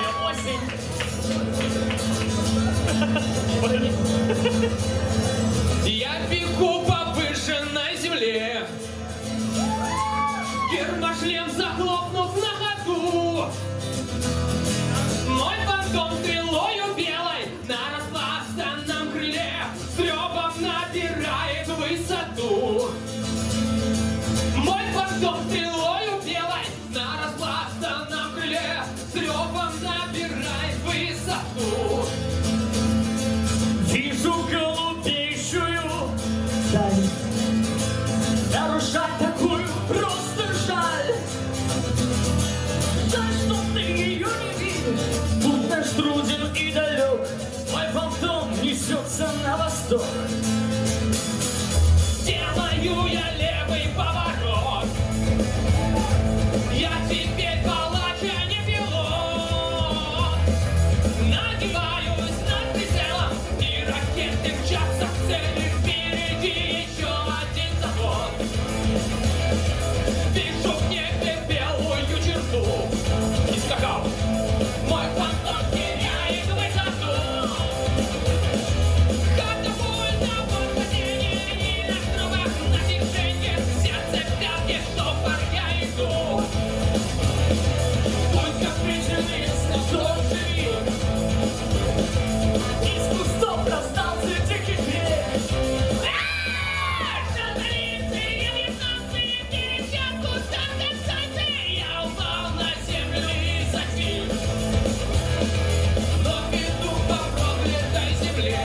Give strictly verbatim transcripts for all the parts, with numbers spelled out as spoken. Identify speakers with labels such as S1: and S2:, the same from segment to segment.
S1: Белая осень.
S2: Я бегу по выжженной земле, гермошлем захлопнув на ходу. Мой фантом стрелою белой на распластанном крыле с рёвом набирает высоту. Мой фантом стрелою белой на распластанном крыле с рёвом набирает высоту.
S1: Вижу голубеющую даль, нарушать такую просто жаль. Жаль, что ты ее не видишь, будто труден и далек. Мой фантом несется на восток.
S2: Делаю я левый поворот, я теперь палач, а не пилот. Нагибаюсь над прицелом, и ракеты мчатся к цели. Впереди еще один завод. Вижу в небе белую черту и скакал. Мой фантом теряет высоту. Катапульта, падение, и на кровах натяжение. Сердце в пятке, штопор я иду. Путь как причины, снова живи.
S1: Из кустов раздался дикий крик.
S2: Журналисты, вьетнамцы, пересядку, танцовцы. Я упал на землю и затих. Но иду по проклятой земле.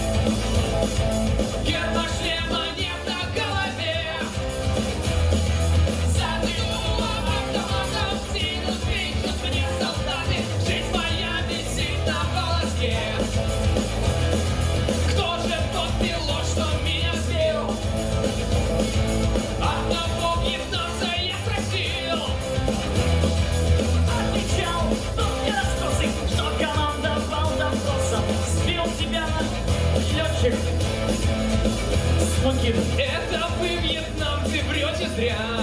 S2: Гермошлема нет на голове. Забью автоматом, синус кричат мне солдаты. Жизнь моя висит на волоске. Кто же тот пилот, что меня сбил? Одного вьетнамца я спросил.
S1: Отвечал тот расспросик, что командовал допросом. Сбил тебя летчик Смокин.
S2: Это вы, вьетнамцы, врете зря.